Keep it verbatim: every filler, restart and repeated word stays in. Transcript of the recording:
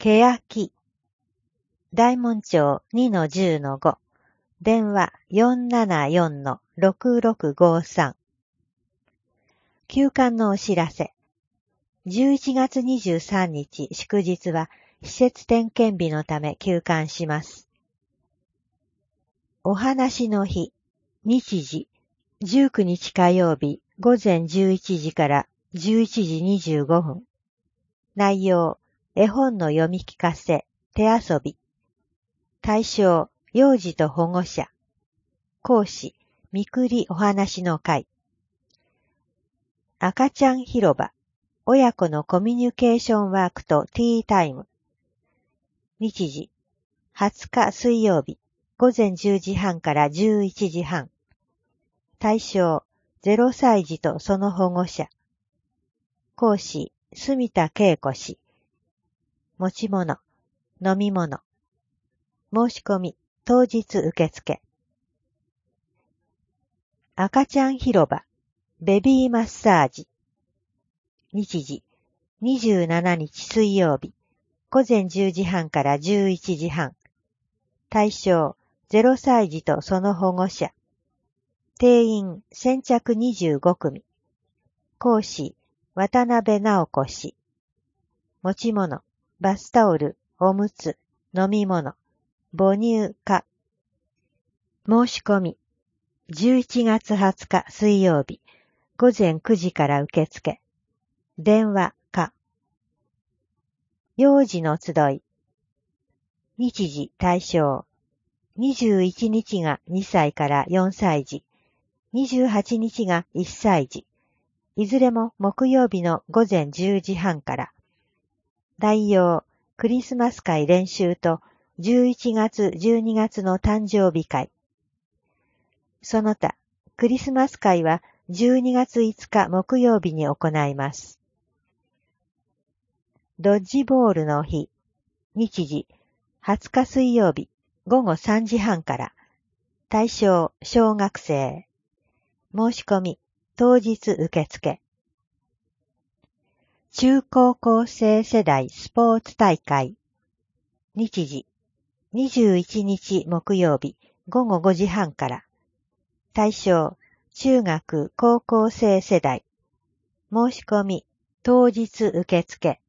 けやき。大門町 にのじゅうのご。電話 よんななよんのろくろくごさん。休館のお知らせ。じゅういちがつにじゅうさんにち祝日は施設点検日のため休館します。お話の日、日時、じゅうくにち火曜日午前じゅういちじからじゅういちじにじゅうごふん。内容、絵本の読み聞かせ、手遊び。対象、幼児と保護者。講師、みくりお話の会。赤ちゃん広場。親子のコミュニケーションワークとティータイム。日時、はつか水曜日、午前じゅうじはんからじゅういちじはん。対象、ゼロさいじとその保護者。講師、住田恵子氏。持ち物、飲み物。申し込み、当日受付。赤ちゃん広場、ベビーマッサージ。日時、にじゅうしちにち水曜日、午前じゅうじはんからじゅういちじはん。対象、ゼロさいじとその保護者。定員、先着にじゅうごくみ。講師、渡辺直子氏。持ち物、バスタオル、おむつ、飲み物、母乳か。申し込み、じゅういちがつはつか水曜日、午前くじから受付。電話か。幼児の集い。日時対象。にじゅういちにちがにさいからよんさいじ。にじゅうはちにちがいっさいじ。いずれも木曜日の午前じゅうじはんから。内容、クリスマス会練習とじゅういちがつじゅうにがつの誕生日会。その他、クリスマス会はじゅうにがついつか木曜日に行います。ドッジボールの日。日時、はつか水曜日、ごごさんじはんから。対象、小学生。申し込み、当日受付。中高校生世代スポーツ大会。日時、にじゅういちにち木曜日、ごごごじはんから。対象、中学高校生世代。申し込み、当日受付。